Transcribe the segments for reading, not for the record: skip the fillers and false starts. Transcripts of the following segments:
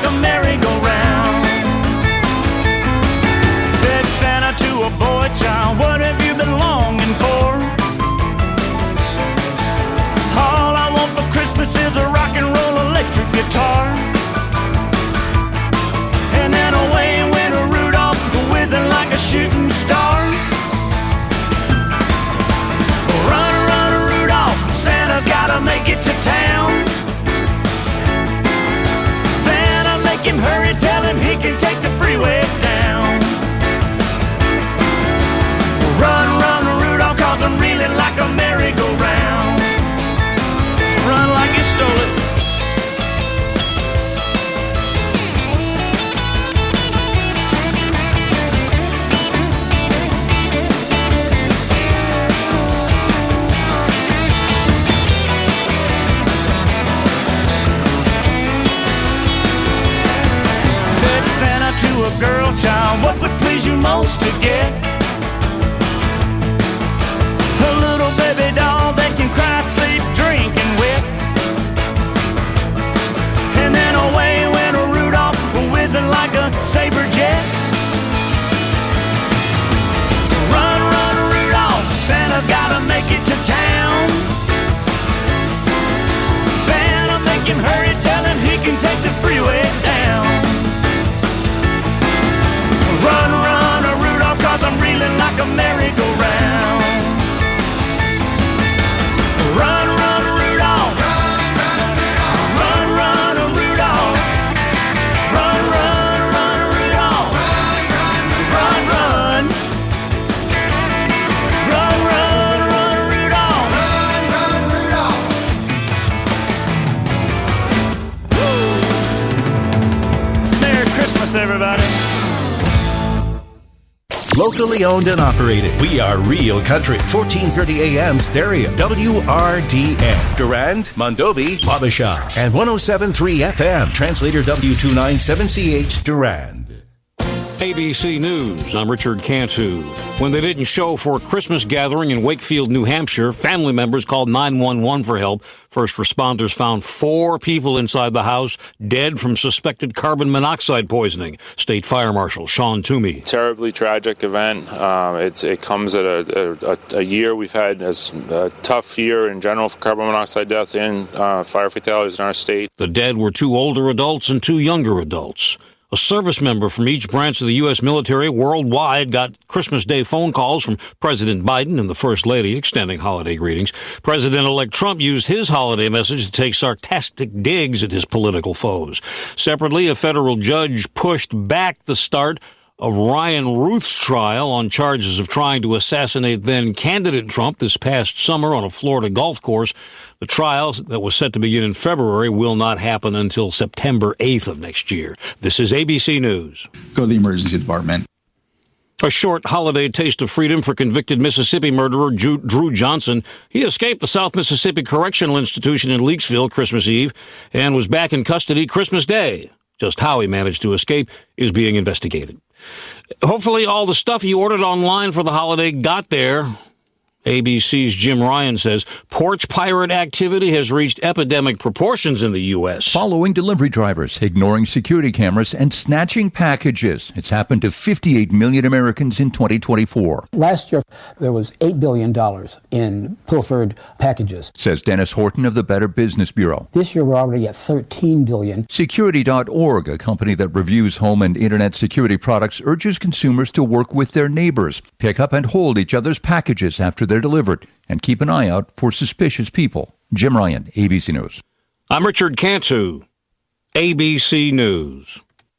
a merry-go-round. Said Santa to a boy child, what have you been longing for? All I want for Christmas is a rock and roll electric guitar. And then away went a Rudolph, whizzing like a shooting star. Run, run, Rudolph, Santa's gotta make it to town. Santa, make him hurry, tell him he can take the freeway down. Run, run, Rudolph, cause I'm really like a merry-go-round. Run like you stole it. To a girl child, what would please you most to get? A little baby doll that can cry, sleep, drink, and whip. And then away went a Rudolph, whizzing like a saber jet. Run, run, Rudolph, Santa's gotta make it to town. Santa, make him hurry, tell him he can take the freeway down. Run, run, Rudolph, cause I'm reeling like a merry-go-round. Run, run, Rudolph. Run, run, Rudolph. Run, run, run, Rudolph. Run, run. Run, run, run, Rudolph. Run, run, Rudolph. Merry Christmas, everybody. Locally owned and operated. We are Real Country. 1430 AM stereo. WRDN. Durand, Mondovi, Wabasha. And 107.3 FM. Translator W297CH Durand. ABC News, I'm Richard Cantu. When they didn't show for a Christmas gathering in Wakefield, New Hampshire, family members called 911 for help. First responders found 4 people inside the house dead from suspected carbon monoxide poisoning. State Fire Marshal Sean Toomey. Terribly tragic event. It comes at a year we've had as a tough year in general for carbon monoxide deaths and fire fatalities in our state. The dead were 2 older adults and 2 younger adults. A service member from each branch of the U.S. military worldwide got Christmas Day phone calls from President Biden and the First Lady extending holiday greetings. President-elect Trump used his holiday message to take sarcastic digs at his political foes. Separately, a federal judge pushed back the start of Ryan Ruth's trial on charges of trying to assassinate then-candidate Trump this past summer on a Florida golf course. The trial that was set to begin in February will not happen until September 8th of next year. This is ABC News. Go to the emergency department. A short holiday taste of freedom for convicted Mississippi murderer Drew Johnson. He escaped the South Mississippi Correctional Institution in Leakesville Christmas Eve and was back in custody Christmas Day. Just how he managed to escape is being investigated. Hopefully all the stuff you ordered online for the holiday got there. ABC's Jim Ryan says porch pirate activity has reached epidemic proportions in the U.S. Following delivery drivers, ignoring security cameras, and snatching packages. It's happened to 58 million Americans in 2024. Last year, there was $8 billion in pilfered packages, says Dennis Horton of the Better Business Bureau. This year, we're already at $13 billion. Security.org, a company that reviews home and internet security products, urges consumers to work with their neighbors, pick up and hold each other's packages after they're delivered, and keep an eye out for suspicious people. Jim Ryan, ABC News. I'm Richard Cantu, ABC News.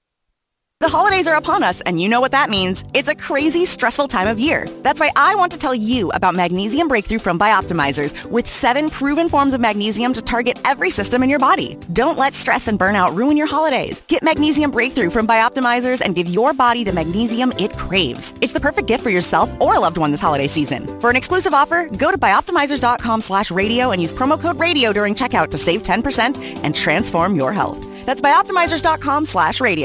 The holidays are upon us, and you know what that means. It's a crazy, stressful time of year. That's why I want to tell you about Magnesium Breakthrough from Bioptimizers, with 7 proven forms of magnesium to target every system in your body. Don't let stress and burnout ruin your holidays. Get Magnesium Breakthrough from Bioptimizers and give your body the magnesium it craves. It's the perfect gift for yourself or a loved one this holiday season. For an exclusive offer, go to bioptimizers.com/radio and use promo code radio during checkout to save 10% and transform your health. That's bioptimizers.com/radio.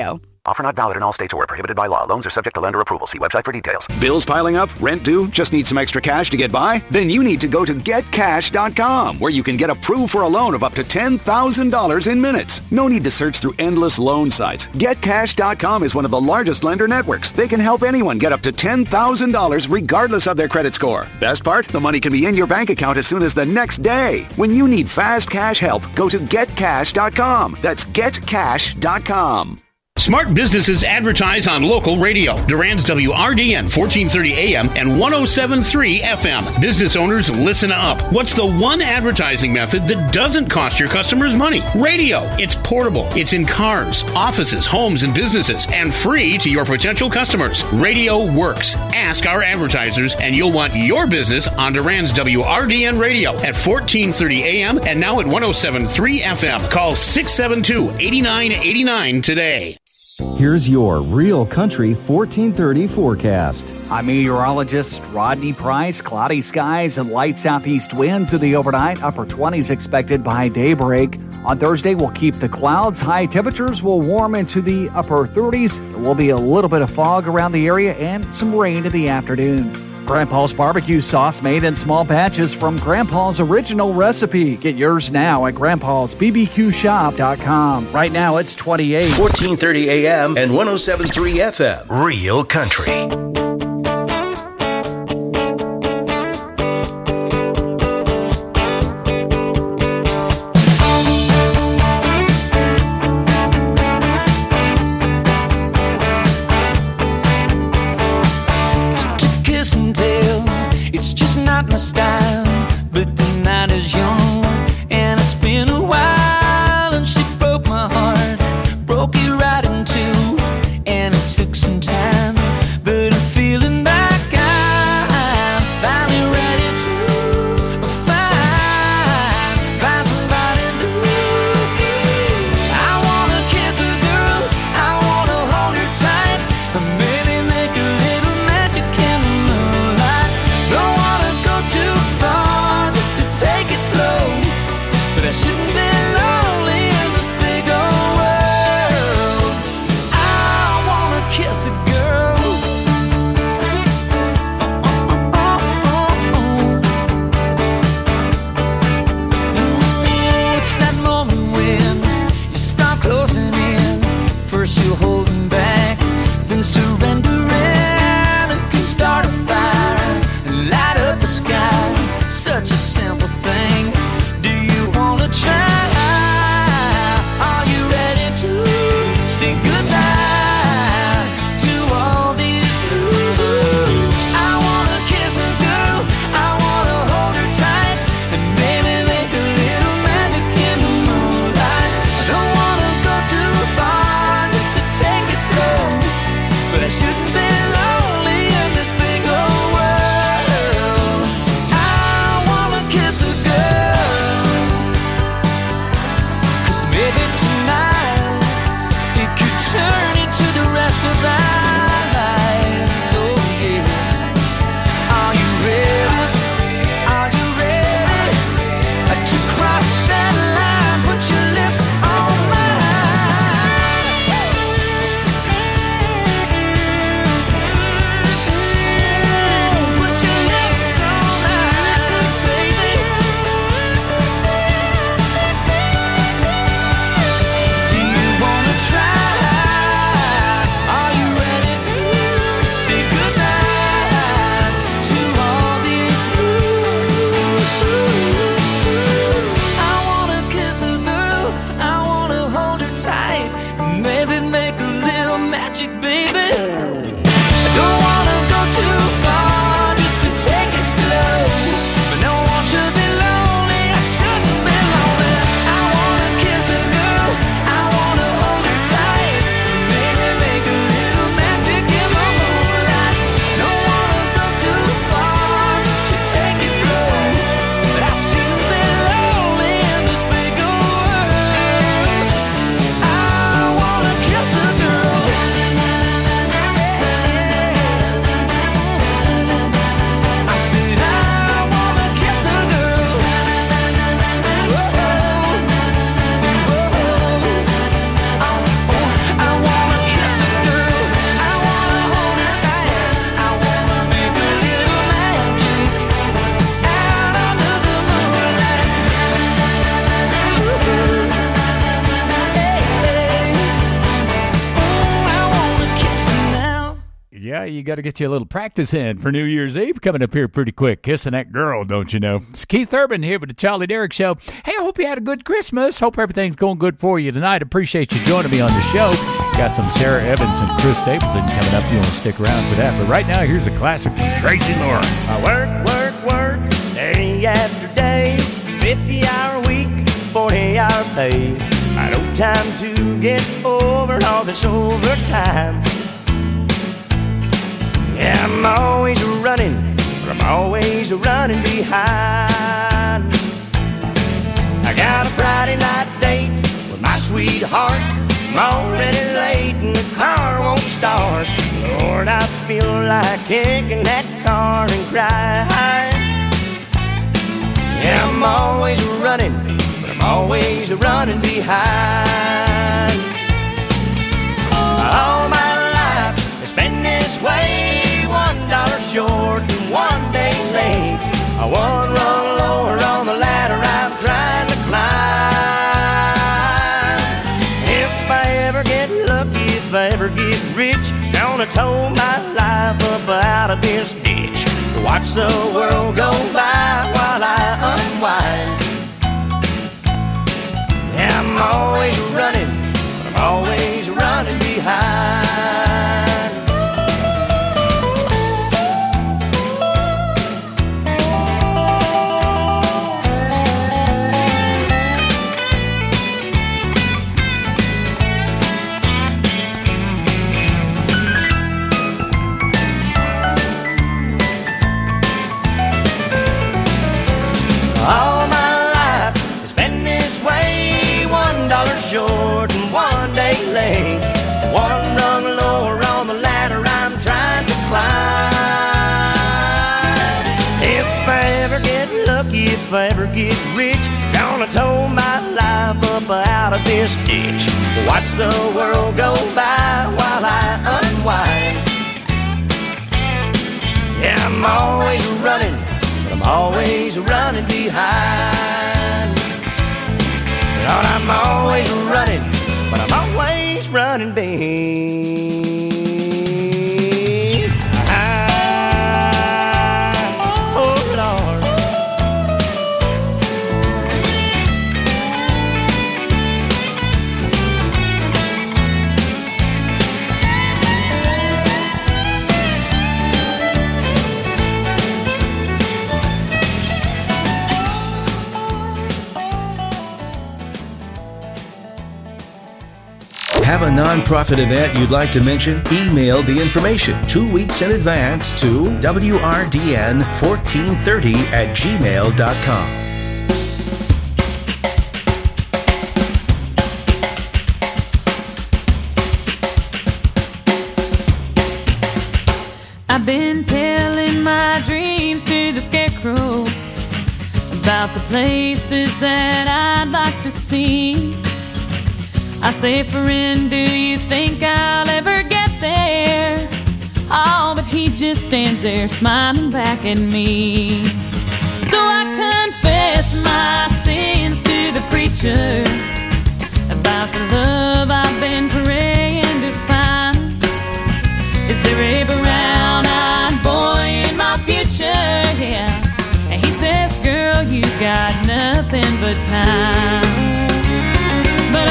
Offer not valid in all states or prohibited by law. Loans are subject to lender approval. See website for details. Bills piling up? Rent due? Just need some extra cash to get by? Then you need to go to GetCash.com, where you can get approved for a loan of up to $10,000 in minutes. No need to search through endless loan sites. GetCash.com is one of the largest lender networks. They can help anyone get up to $10,000 regardless of their credit score. Best part? The money can be in your bank account as soon as the next day. When you need fast cash help, go to GetCash.com. That's GetCash.com. Smart businesses advertise on local radio. Durand's WRDN 1430 AM and 107.3 FM. Business owners, listen up. What's the one advertising method that doesn't cost your customers money? Radio. It's portable. It's in cars, offices, homes, and businesses, and free to your potential customers. Radio works. Ask our advertisers, and you'll want your business on Durand's WRDN radio at 1430 AM and now at 107.3 FM. Call 672-8989 today. Here's your Real Country 1430 forecast. I'm meteorologist Rodney Price. Cloudy skies and light southeast winds in the overnight. Upper 20s expected by daybreak. On Thursday, we'll keep the clouds. High temperatures will warm into the upper 30s. There will be a little bit of fog around the area and some rain in the afternoon. Grandpa's barbecue sauce made in small batches from Grandpa's original recipe. Get yours now at grandpa'sbbqshop.com. Right now it's 28. 1430 AM and 107.3 FM. Real Country. My style, but the night is young, and it's been a while, and she broke my heart, broke it right in two, and it took some time, but I'm feeling like I'm finally ready to find somebody new. I wanna kiss a girl, I wanna hold her tight, and maybe make a little magic in the moonlight. Don't wanna too far just to take it slow, but I shouldn't be lonely in this big old world. I wanna kiss a girl. It's that moment when you start closing in. First you're holding back, then surrendering, and can start a fire and light up the sky. Such a simple thing. Do you wanna try? Are you ready to say goodbye to all these blues? I wanna kiss a girl, I wanna hold her tight, and maybe make a little magic in the moonlight. I don't wanna go too far just to take it slow, but I shouldn't be lonely in this big old world. I wanna kiss a girl, 'cause maybe tonight it could turn into the rest of our lives. Oh yeah. Are you ready? Are you ready to cross that line? Put your lips on mine. Put your lips on mine, baby. Do you wanna try? Are you ready to say goodbye to all these blues? I wanna kiss a girl, I wanna hold her tight, maybe make a little magic, baby. I don't wanna go too far just to take it slow, but no one should be lonely, I shouldn't be lonely. I wanna kiss a girl, I wanna hold her tight, maybe make a little magic in the moonlight. Don't wanna go too far just to take it slow, but I shouldn't be lonely in this big old world. I wanna kiss a girl. Yeah, you got to get you a little practice in for New Year's Eve coming up here pretty quick. Kissing that girl, don't you know? It's Keith Urban here with the Charlie Derrick Show. Hey, I hope you had a good Christmas. Hope everything's going good for you tonight. Appreciate you joining me on the show. Got some Sarah Evans and Chris Stapleton coming up. You want to stick around for that. But right now, here's a classic from Tracy Lords. I work, day after day, 50-hour week, 40-hour pay. I no time to get over all this overtime. Yeah, I'm always running, but I'm always running behind. I got a Friday night date with my sweetheart. I'm already late and the car won't start. Lord, I feel like kicking that car and crying. Yeah, I'm always running, but I'm always running behind. All my life it's been this way, $1 short and 1 day late. One rung lower on the ladder I'm trying to climb. If I ever get lucky, if I ever get rich, gonna tow my life up out of this ditch. Watch the world go by while I unwind. Yeah, I'm always running, but I'm always running behind. All my life it's been this way, $1 short and 1 day late. One rung lower on the ladder I'm trying to climb. If I ever get lucky, if I ever get rich, gonna tow my life up out of this ditch. Watch the world go by while I unwind. Yeah, I'm always running, I'm always running behind. Lord, I'm always running, but I'm always running behind. Oh, Lord. Have a nonprofit event you'd like to mention? Email the information 2 weeks in advance to wrdn1430@gmail.com. I've been telling my dreams to the scarecrow about the places that I'd like to see. I say, friend, do you think I'll ever get there? Oh, but he just stands there smiling back at me. So I confess my sins to the preacher about the love I've been praying to find. Is there a brown-eyed boy in my future? Yeah. And he says, girl, you got nothing but time. But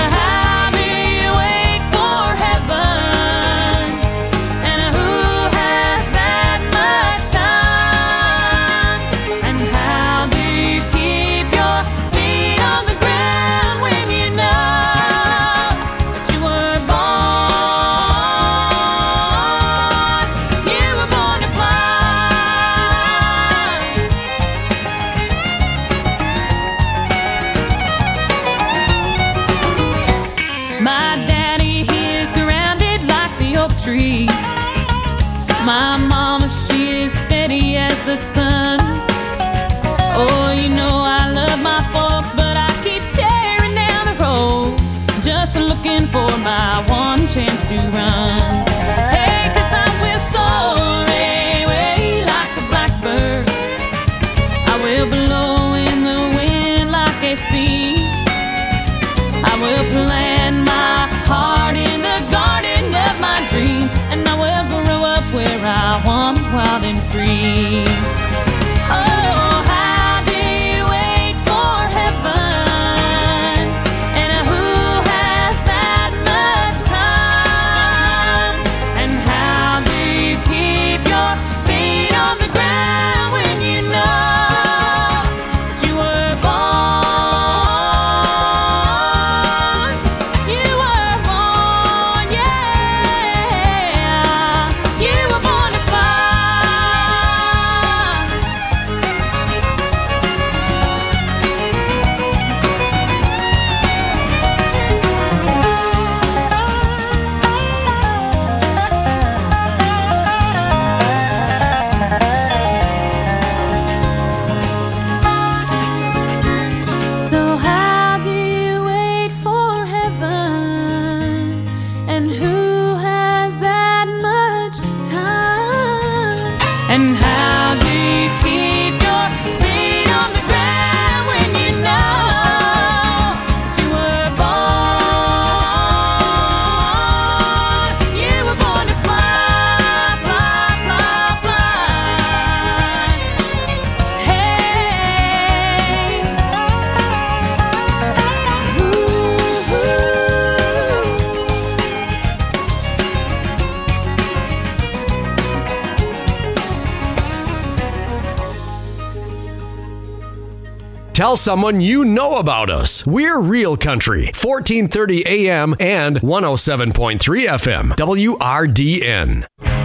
my mama, she is steady as the sun. Oh, you know I love my folks, but I keep staring down the road, just looking for my one chance to run. Hey, 'cause I will soar away like a blackbird. I will blow in the wind like a sea. I will plant my heart in the garden of my dreams, and I will grow up where Tell someone you know about us. We're Real Country, 1430 AM and 107.3 FM, WRDN.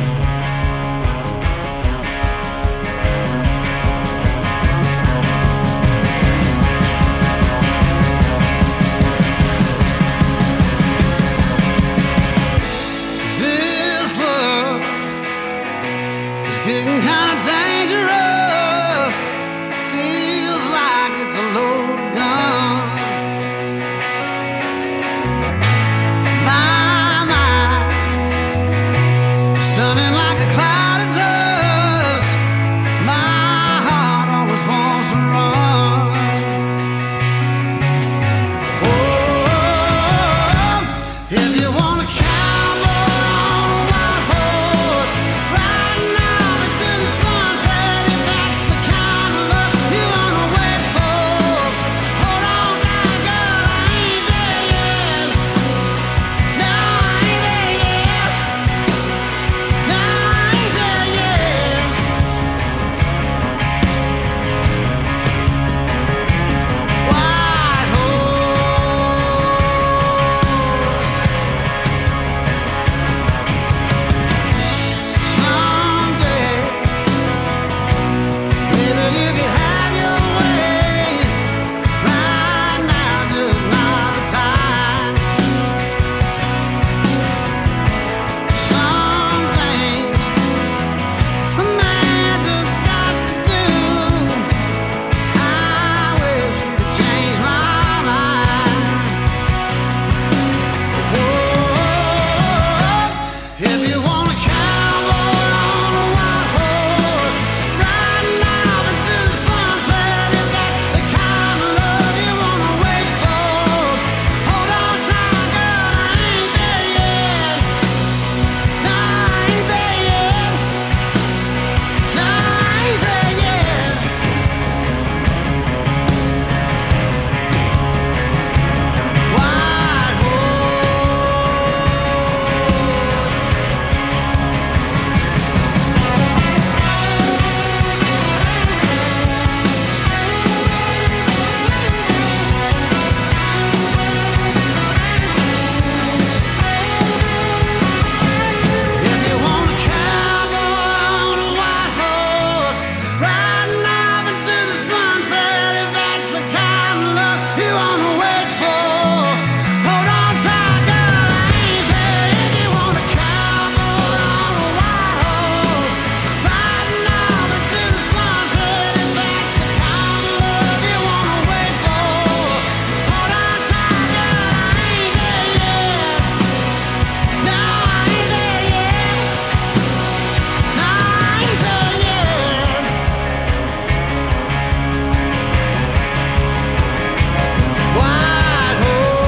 This love is getting kind of dangerous. Feels like it's a loaded gun. My mind is turning like a cloud of dust. My heart always wants to run. Oh, if you want to cowboy on a white horse, riding out into the sunset, if that's the kind of love you want to wait for, hold on tight, girl, I ain't there yet. No, I ain't there yet. No, I ain't there yet. White horse. Someday, maybe you could have your way. Right now, just not the time. Some things a man just got to do. I wish you could change my mind. If you want a cowboy on a white horse, riding out into the sunset, if that's the kind of love you want to wait for, hold on tight, girl, I ain't there yet. No, I ain't there yet. No, I ain't there yet. White If you want a cowboy on a white horse, riding out into the sunset, if that's the kind of love you want to wait for, hold on tight, girl, I ain't there. If you want a cowboy on a white horse, riding out into the sunset, if that's the kind of love you want to wait for, hold on tight, girl, I ain't there yet. No, I ain't there yet. No, I ain't there yet. White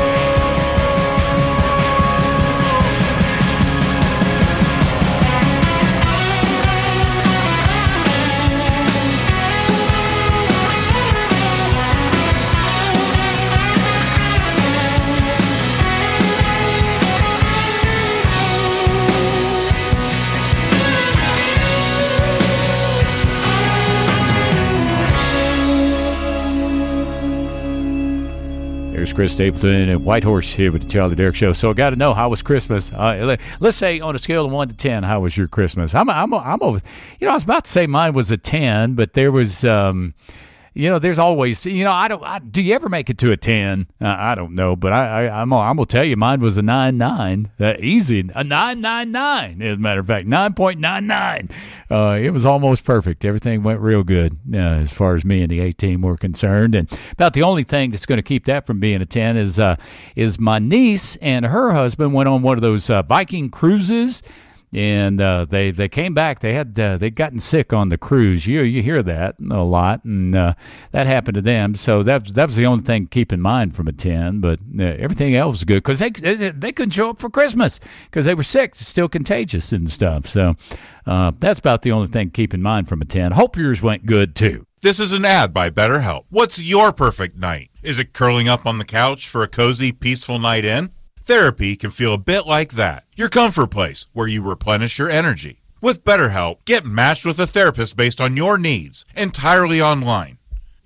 There's Chris Stapleton and Whitehorse here with the Charlie Derrick Show. So I got to know, how was Christmas? Let's say on a scale of 1 to 10, how was your Christmas? I'm over. I was about to say mine was a 10, but there was there's always, do you ever make it to a 10? I don't know, but I'm going to tell you mine was a 9.9. Easy. A 9.99, as a matter of fact. 9.99. It was almost perfect. Everything went real good as far as me and the 18 were concerned. And about the only thing that's going to keep that from being a 10 is my niece and her husband went on one of those Viking cruises. And they came back. They'd gotten sick on the cruise. You hear that a lot, and that happened to them. So that was the only thing to keep in mind from a 10. But everything else was good because they couldn't show up for Christmas because they were sick. It's still contagious and stuff. So that's about the only thing to keep in mind from a 10. Hope yours went good too. This is an ad by BetterHelp. What's your perfect night? Is it curling up on the couch for a cozy, peaceful night in? Therapy can feel a bit like that. Your comfort place where you replenish your energy. With BetterHelp, get matched with a therapist based on your needs, entirely online.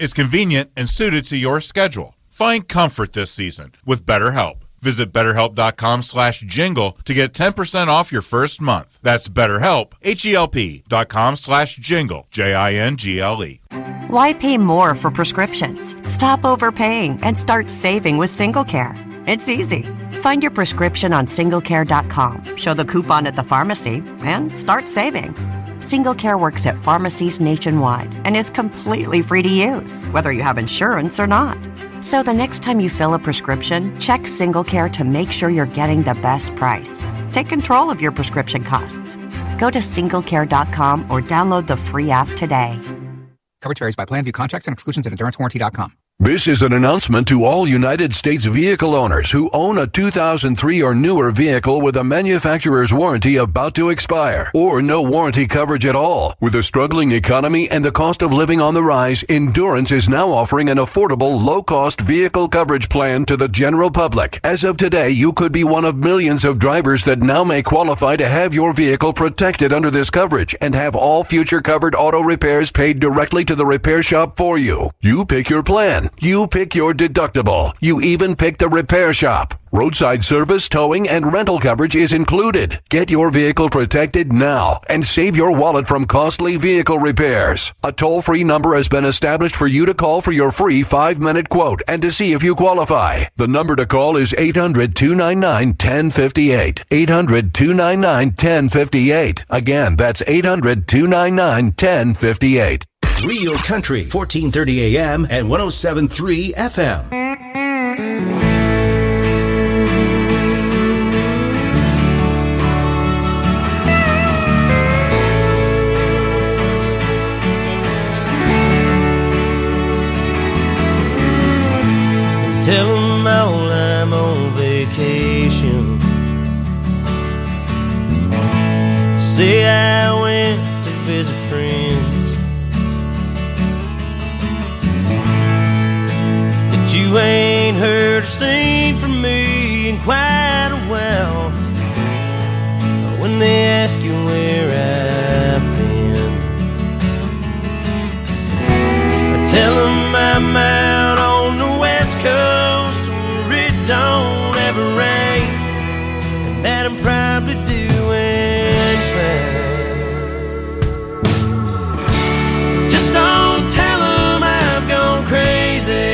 is convenient and suited to your schedule. Find comfort this season with BetterHelp. Visit BetterHelp.com/jingle to get 10% off your first month. That's BetterHelp, HELP.com/jingle, JINGLE. Why pay more for prescriptions? Stop overpaying and start saving with SingleCare. It's easy. Find your prescription on SingleCare.com, show the coupon at the pharmacy, and start saving. SingleCare works at pharmacies nationwide and is completely free to use, whether you have insurance or not. So the next time you fill a prescription, check SingleCare to make sure you're getting the best price. Take control of your prescription costs. Go to SingleCare.com or download the free app today. Coverage varies by plan. View contracts and exclusions at EnduranceWarranty.com. This is an announcement to all United States vehicle owners who own a 2003 or newer vehicle with a manufacturer's warranty about to expire or no warranty coverage at all. With a struggling economy and the cost of living on the rise, Endurance is now offering an affordable, low-cost vehicle coverage plan to the general public. As of today, you could be one of millions of drivers that now may qualify to have your vehicle protected under this coverage and have all future covered auto repairs paid directly to the repair shop for you. You pick your plan. You pick your deductible. You even pick the repair shop. Roadside service, towing, and rental coverage is included. Get your vehicle protected now and save your wallet from costly vehicle repairs. A toll-free number has been established for you to call for your free 5-minute quote and to see if you qualify. The number to call is 800-299-1058. 800-299-1058. Again, that's 800-299-1058. Real Country, 1430 AM and 107.3 FM. Tell them all I'm on vacation. Say I went to visit friends. You ain't heard or seen from me in quite a while. When they ask you where I've been, I tell them I'm out on the west coast where it don't ever rain, and that I'm probably doing fine. Just don't tell them I've gone crazy.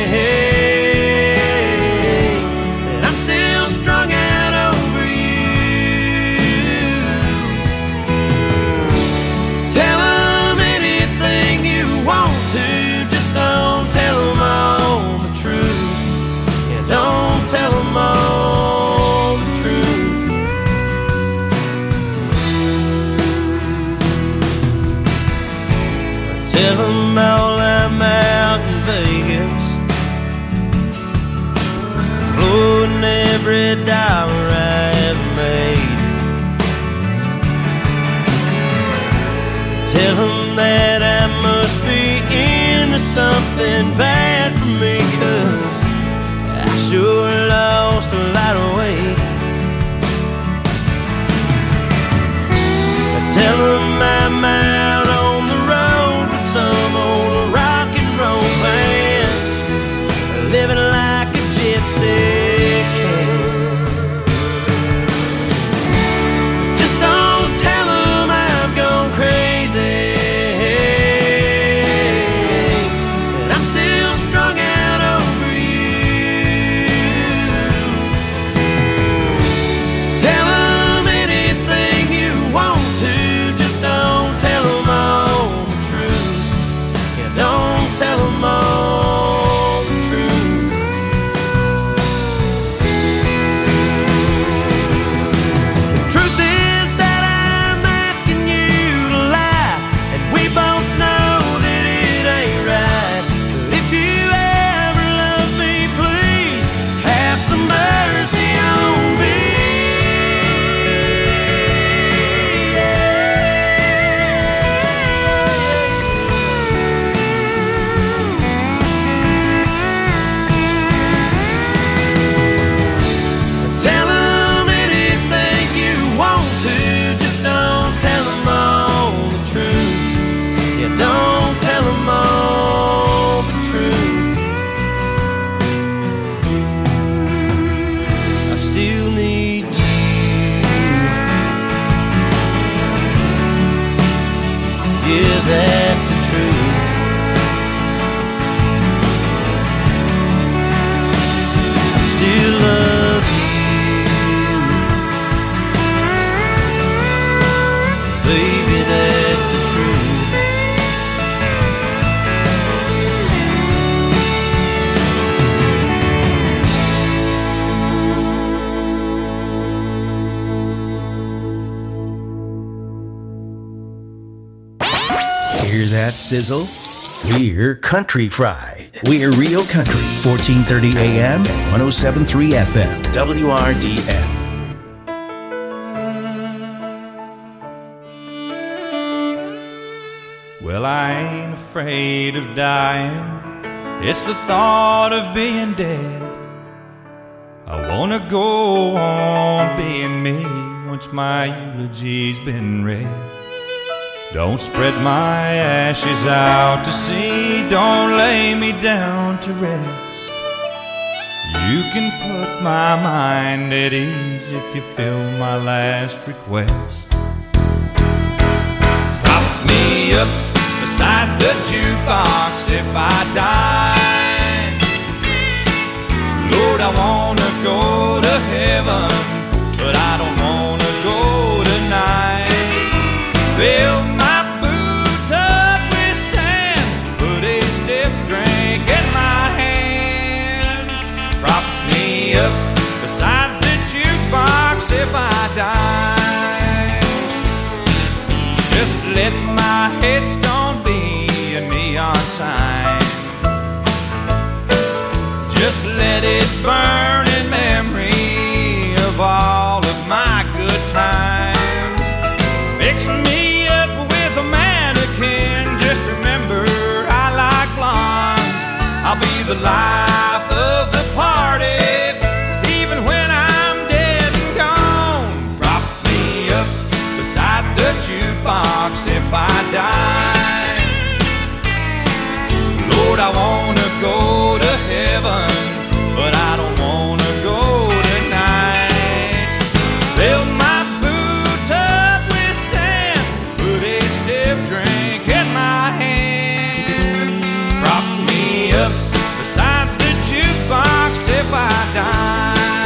Tell them all I'm out in Vegas, blowing every dollar I ever made. Tell them that I must be into something bad for me, 'cause I sure lost a lot of weight. Tell them I'm out on the road with some old rock and roll band, living like a gypsy can. Just don't tell them I've gone crazy, and I'm still that sizzle? We're Country Fried. We're Real Country, 1430 AM and 107.3 FM, WRDN. Well, I ain't afraid of dying. It's the thought of being dead. I wanna go on being me once my eulogy's been read. Don't spread my ashes out to sea. Don't lay me down to rest. You can put my mind at ease if you fill my last request. Prop me up beside the jukebox if I die. Lord, I wanna go to heaven, but I don't wanna go tonight. Fill my boots up with sand, put a stiff drink in my hand. Prop me up beside the jukebox if I die. Just let my headstone be a neon sign. Just let it burn in memory of all of my good times. Fix me up with a mannequin. Just remember I like blondes. I'll be the life of the party, even when I'm dead and gone. Prop me up beside the jukebox if I die. Lord, I wanna go to heaven, but I don't wanna go tonight. Fill my boots up with sand, put a stiff drink in my hand. Prop me up beside the jukebox if I die.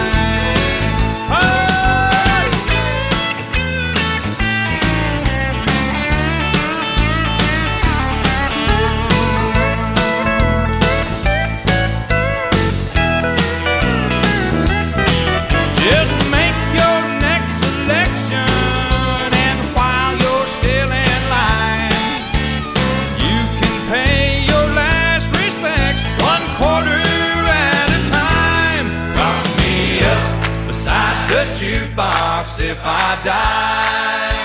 If I die,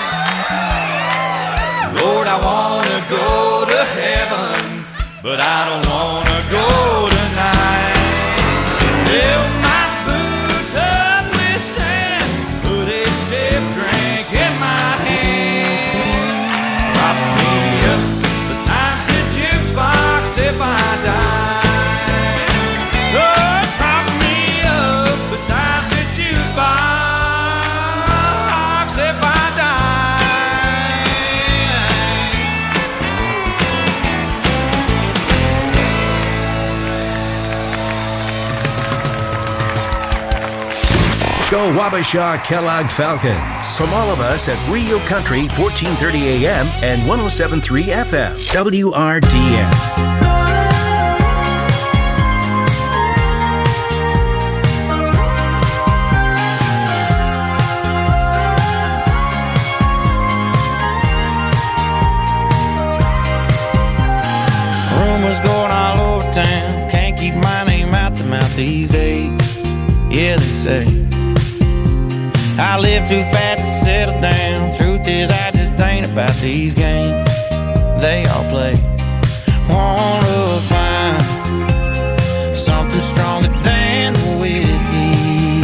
Lord, I wanna go to heaven, but I don't wanna go tonight. Fill my boots up with sand, put a stiff drink in my hand. Prop me up beside the jukebox if I die. Lord, prop me up beside the jukebox. Go Wabasha Kellogg Falcons. From all of us at Rio Country, 1430 AM and 107.3 FM, WRDN. Rumors going all over town, can't keep my name out the mouth these days. Yeah, they say I live too fast to settle down. Truth is, I just ain't about these games they all play. Wanna find something stronger than the whiskey.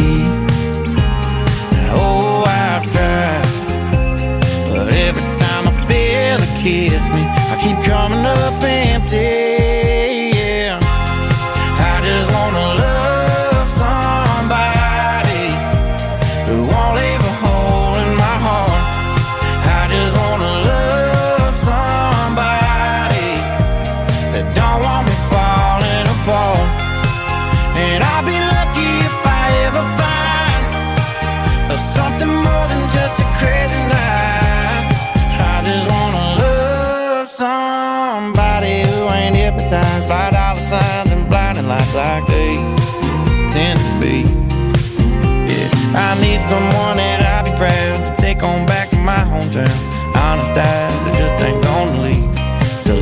Oh, I've tried, but every time I feel it kiss me, I keep coming up empty. Yeah, I just wanna love somebody who won't leave a hole in my heart. I just wanna love somebody that don't want me falling apart. And I'll be lucky if I ever find something more than just a crazy night. I just wanna love somebody who ain't hypnotized by dollar signs and blinding lights like they tend to be. Yeah, I need someone that I'll be proud to take on back to my hometown. Honest eyes that just ain't gonna leave till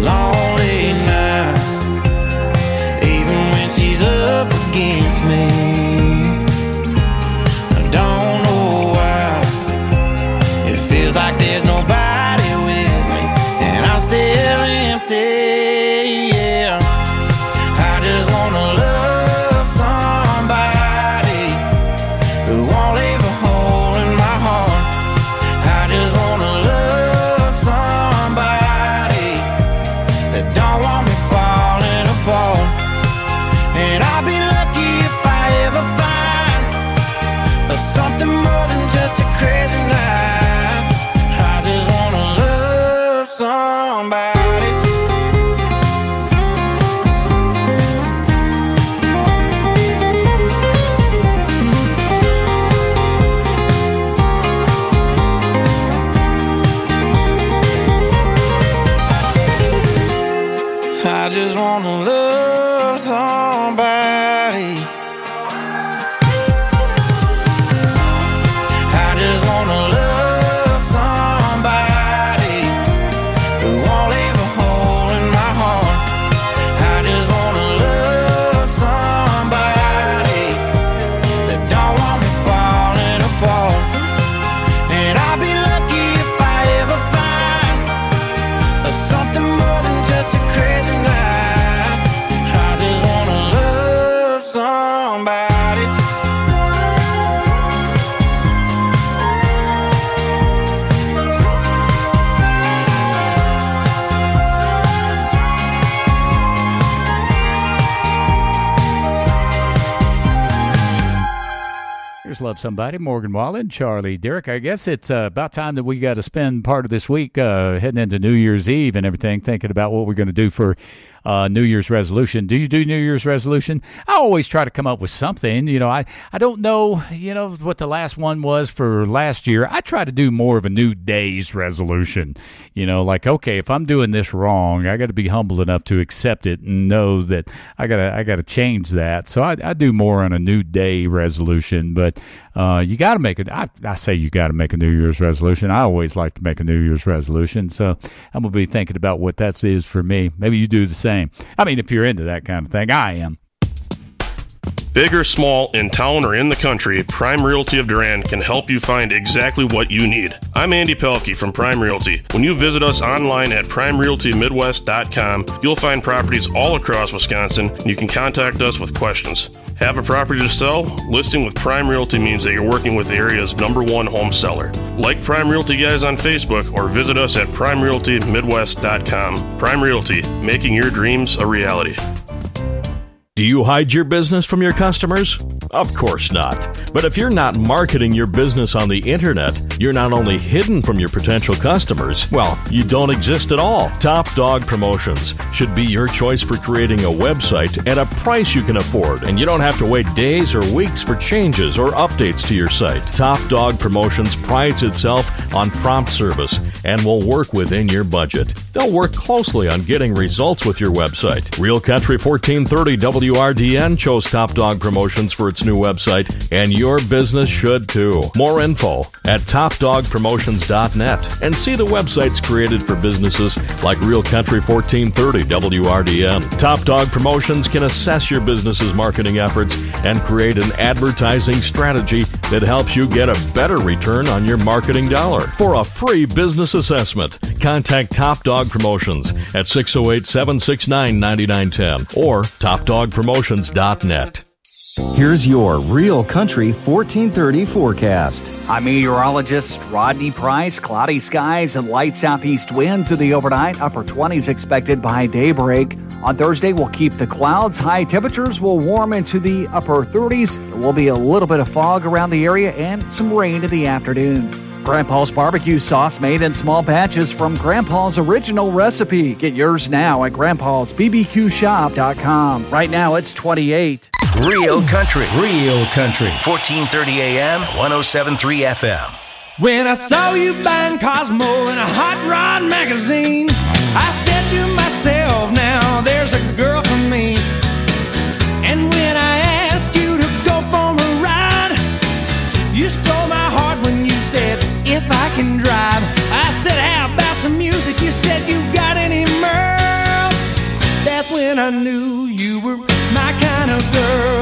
Love Somebody, Morgan Wallen, Charlie Derrick. I guess it's about time that we got to spend part of this week heading into New Year's Eve and everything, thinking about what we're going to do for New Year's resolution. Do you do New Year's resolution? I always try to come up with something. I don't know, what the last one was for last year. I try to do more of a new day's resolution. Like, okay, if I'm doing this wrong, I got to be humble enough to accept it and know that I gotta change that. So I do more on a new day resolution. But you got to make it. I say you got to make a New Year's resolution. I always like to make a New Year's resolution. So I'm gonna be thinking about what that is for me. Maybe you do the same. I mean, if you're into that kind of thing, I am. Big or small, in town or in the country, Prime Realty of Durand can help you find exactly what you need. I'm Andy Pelkey from Prime Realty. When you visit us online at primerealtymidwest.com, you'll find properties all across Wisconsin, and you can contact us with questions. Have a property to sell? Listing with Prime Realty means that you're working with the area's #1 home seller. Like Prime Realty Guys on Facebook or visit us at primerealtymidwest.com. Prime Realty, making your dreams a reality. Do you hide your business from your customers? Of course not. But if you're not marketing your business on the internet, you're not only hidden from your potential customers, well, you don't exist at all. Top Dog Promotions should be your choice for creating a website at a price you can afford, and you don't have to wait days or weeks for changes or updates to your site. Top Dog Promotions prides itself on prompt service and will work within your budget. They'll work closely on getting results with your website. Real Country 1430 WRDN chose Top Dog Promotions for its new website, and your business should too. More info at topdogpromotions.net, and see the websites created for businesses like Real Country 1430 WRDN. Top Dog Promotions can assess your business's marketing efforts and create an advertising strategy that helps you get a better return on your marketing dollar. For a free business assessment, contact Top Dog Promotions at 608-769-9910 or topdogpromotions.net. Here's your Real Country 1430 forecast. I'm meteorologist Rodney Price. Cloudy skies and light southeast winds in the overnight. Upper 20s expected by daybreak. On Thursday, we'll keep the clouds. High temperatures will warm into the upper 30s. There will be a little bit of fog around the area and some rain in the afternoon. Grandpa's barbecue sauce made in small batches from Grandpa's original recipe. Get yours now at grandpa'sbbqshop.com. Right now, it's 28. Real Country. 1430 AM, 107.3 FM. When I saw you buying Cosmo in a hot rod magazine, I said to myself, now there's a girl for me. And when I asked you to go for a ride, you stole my heart when you said, if I can drive. I said, how about some music? You said, you got any Merle? That's when I knew you were my kind of girl.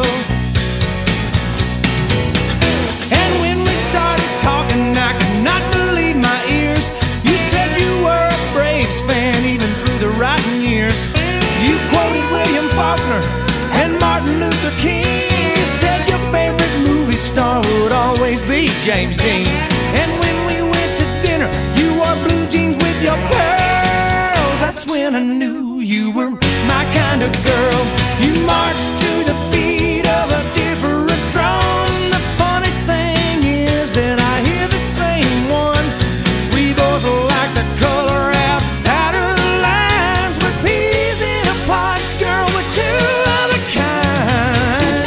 And when we started talking, I could not believe my ears. You said you were a Braves fan even through the rotten years. You quoted William Faulkner and Martin Luther King. You said your favorite movie star would always be James Dean. And when we went to dinner, you wore blue jeans with your pearls. That's when I knew you were my kind of girl. You marched to the beat of a different drum. The funny thing is that I hear the same one. We both like the color outside of the lines. We're peas in a pod, girl, we're two of a kind.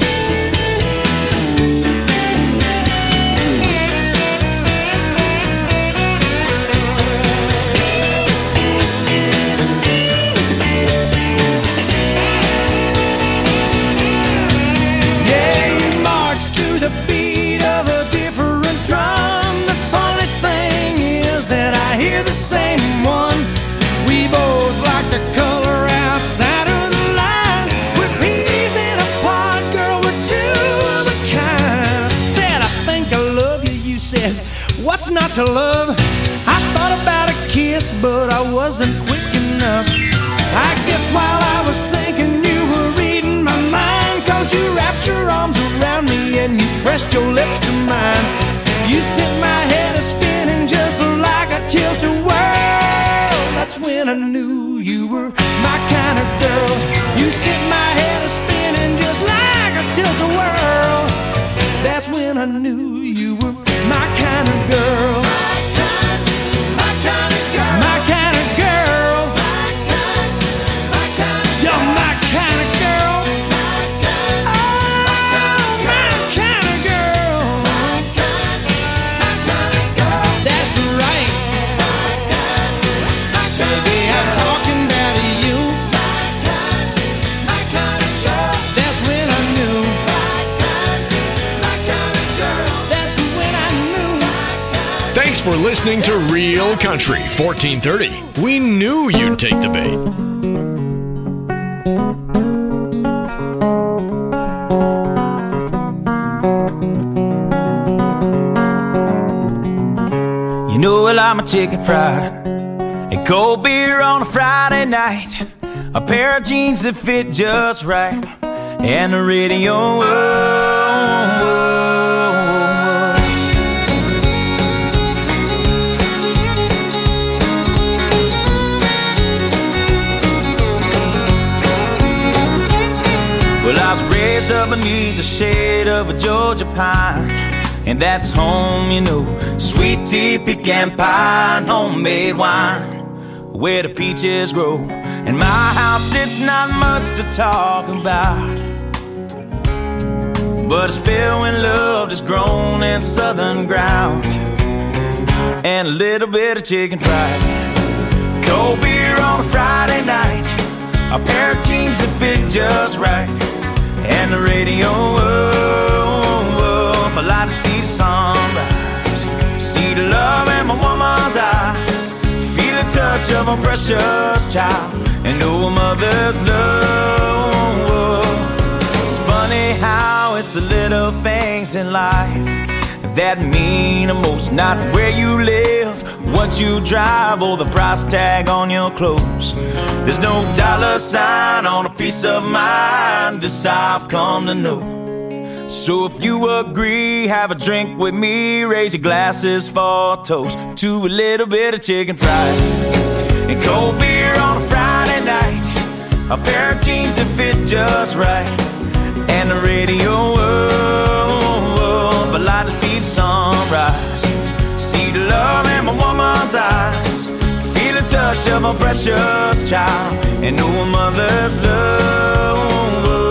What's not to love? I thought about a kiss, but I wasn't quick enough. I guess while I was thinking you were reading my mind, 'cause you wrapped your arms around me and you pressed your lips to mine. You sent my head a-spinning just like a tilt-a-whirl. That's when I knew you were my kind of girl. You sent my head a-spinning just like a tilt-a-whirl. That's when I for listening to Real Country 1430. We knew you'd take the bait. You know I like my chicken fried and cold beer on a Friday night, a pair of jeans that fit just right, and the radio. Well, I was raised up beneath the shade of a Georgia pine, and that's home, you know. Sweet tea, pecan pie, and homemade wine, where the peaches grow. In my house, it's not much to talk about, but it's filled with love that's grown in southern ground, and a little bit of chicken fried, cold beer on a Friday night, a pair of jeans that fit just right, and the radio. I like to see the sunrise, see the love in my woman's eyes, feel the touch of a precious child, and know a mother's love. It's funny how it's the little things in life that mean the most. Not where you live, what you drive, or the price tag on your clothes. There's no dollar sign on a piece of mind, this I've come to know. So if you agree, have a drink with me, raise your glasses for a toast to a little bit of chicken fried and cold beer on a Friday night, a pair of jeans that fit just right, and the radio. I like to see the sunrise, see the love in my woman's eyes, feel the touch of a precious child, and know a mother's love.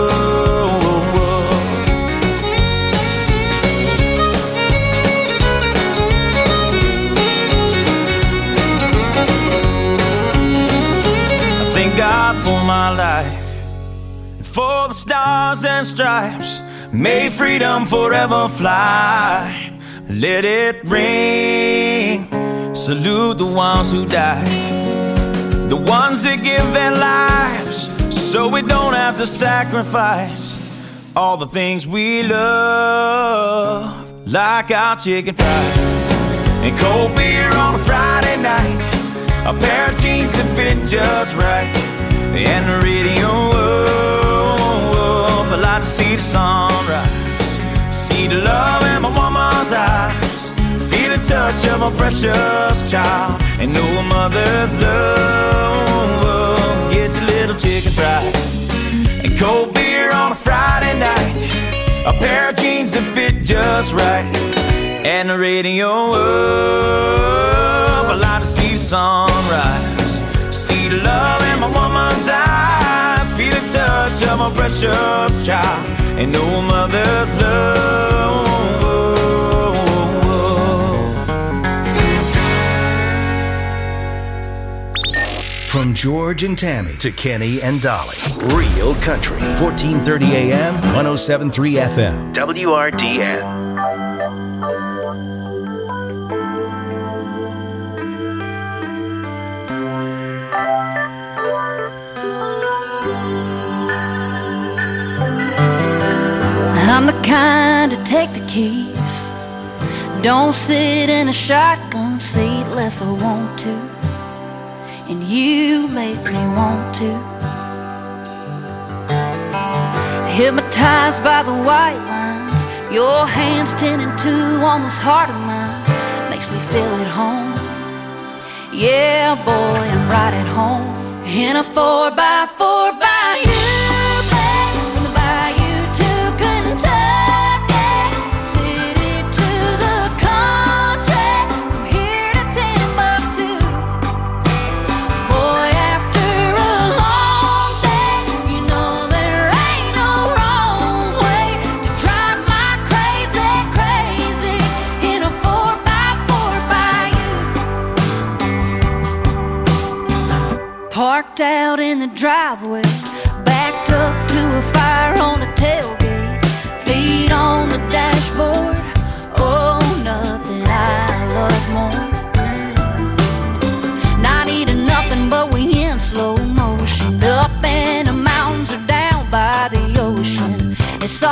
God for my life, and for the stars and stripes, may freedom forever fly. Let it ring, salute the ones who died, the ones that give their lives so we don't have to sacrifice all the things we love, like our chicken fried and cold beer on a Friday night, a pair of jeans that fit just right, and the radio. I like to see the sunrise, see the love in my woman's eyes, feel the touch of a precious child, and know a mother's love. Get your little chicken fried and cold beer on a Friday night, a pair of jeans that fit just right, and the radio. I like to see the sunrise, see the love in my woman's eyes, feel the touch of a precious child, and know a mother's love. From George and Tammy to Kenny and Dolly, Real Country, 1430 AM, 107.3 FM, WRDN. I'm the kind to take the keys, don't sit in a shotgun seat unless I want to, and you make me want to. Hypnotized by the white lines, your hands 10 and 2 on this heart of mine, makes me feel at home. Yeah, boy, I'm right at home in a 4x4 by you. Parked out in the driveway, backed up to a fire on the tailgate, feet on the dashboard. Oh, nothing I love more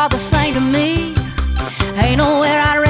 all the same to me. Ain't nowhere I'd